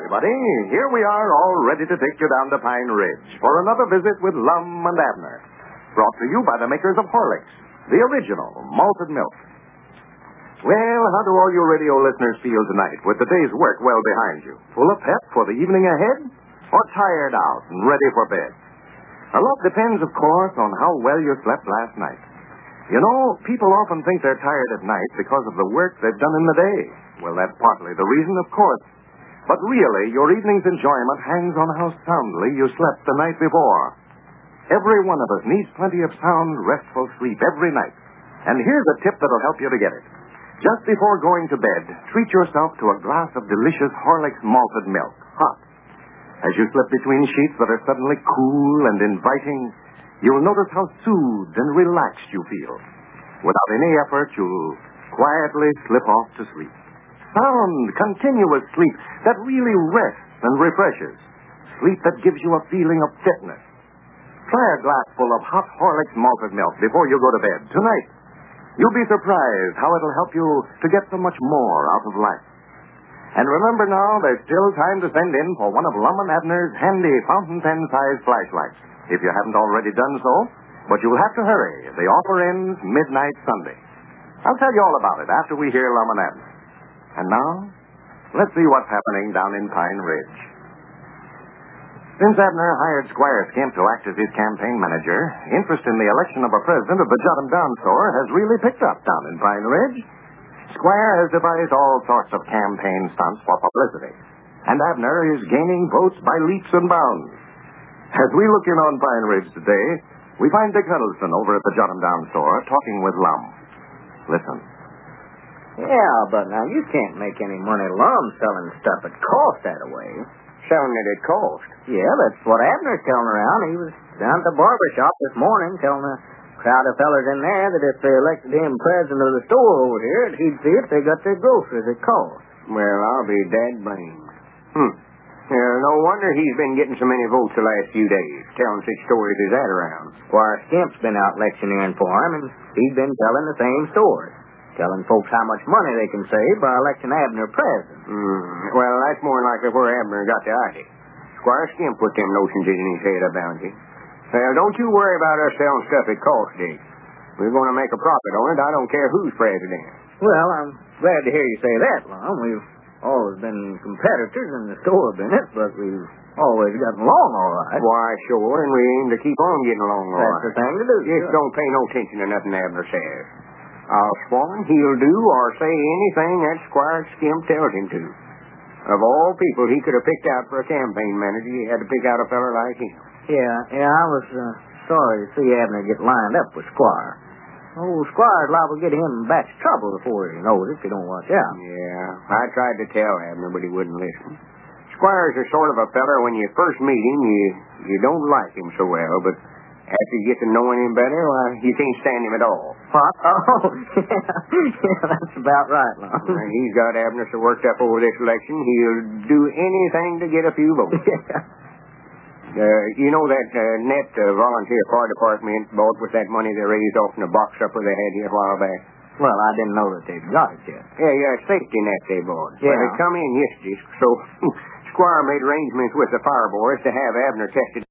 everybody. Here we are, all ready to take you down to Pine Ridge for another visit with Lum and Abner. Brought to you by the makers of Horlicks, the original malted milk. Well, how do all you radio listeners feel tonight with the day's work well behind you? Full of pep for the evening ahead? Or tired out and ready for bed? A lot depends, of course, on how well you slept last night. You know, people often think they're tired at night because of the work they've done in the day. Well, that's partly the reason, of course. But really, your evening's enjoyment hangs on how soundly you slept the night before. Every one of us needs plenty of sound, restful sleep every night. And here's a tip that'll help you to get it. Just before going to bed, treat yourself to a glass of delicious Horlicks malted milk, hot. As you slip between sheets that are suddenly cool and inviting, you'll notice how soothed and relaxed you feel. Without any effort, you'll quietly slip off to sleep. Sound, continuous sleep that really rests and refreshes. Sleep that gives you a feeling of fitness. Try a glassful of hot Horlicks malted milk before you go to bed tonight. You'll be surprised how it'll help you to get so much more out of life. And remember now, there's still time to send in for one of Lum and Abner's handy fountain pen-sized flashlights, if you haven't already done so. But you'll have to hurry. The offer ends midnight Sunday. I'll tell you all about it after we hear Lum and Abner. And now, let's see what's happening down in Pine Ridge. Since Abner hired Squire Skimp to act as his campaign manager, interest in the election of a president of the Jot 'em Down store has really picked up down in Pine Ridge. Squire has devised all sorts of campaign stunts for publicity, and Abner is gaining votes by leaps and bounds. As we look in on Pine Ridge today, we find Dick Huddleston over at the Jot 'em Down store talking with Lum. Listen. Yeah, but now you can't make any money, Lum, selling stuff at cost that way. Selling it at cost? Yeah, that's what Abner's telling around. He was down at the barber shop this morning telling a crowd of fellers in there that if they elected him president of the store over here, he'd see if they got their groceries at cost. Well, I'll be dad blamed. No wonder he's been getting so many votes the last few days, telling such stories as that around. Squire Skimp's been out electioneering for him, and he's been telling the same story. Telling folks how much money they can save by electing Abner president. Well, that's more than likely where Abner got the idea. Squire Skimp put them notions in his head about it. Well, don't you worry about us selling stuff at cost, Dick. We're going to make a profit on it. I don't care who's president. Well, I'm glad to hear you say that, Lum. We've always been competitors in the store business, but we've always gotten along all right. Why, sure, and we aim to keep on getting along all right. That's the thing to do. Just don't pay no attention to nothing Abner says. I'll sworn he'll do or say anything that Squire Skimp tells him to. Of all people he could have picked out for a campaign manager, he had to pick out a feller like him. Yeah, I was sorry to see Abner get lined up with Squire. Oh, Squire's liable to get him in batch trouble before he knows it if he don't watch out. Yeah, I tried to tell Abner, but he wouldn't listen. Squire's a sort of a feller when you first meet him, you don't like him so well, but after you get to knowing him better, well, you can't stand him at all. What? Oh, yeah, that's about right, Lum. He's got Abner so worked up over this election, he'll do anything to get a few votes. You know that net volunteer fire department bought with that money they raised off in the box supper they had here a while back? Well, I didn't know that they'd got it yet. Yeah, safety net they bought. Yeah. Well, it come in yesterday, so Squire made arrangements with the fire boys to have Abner tested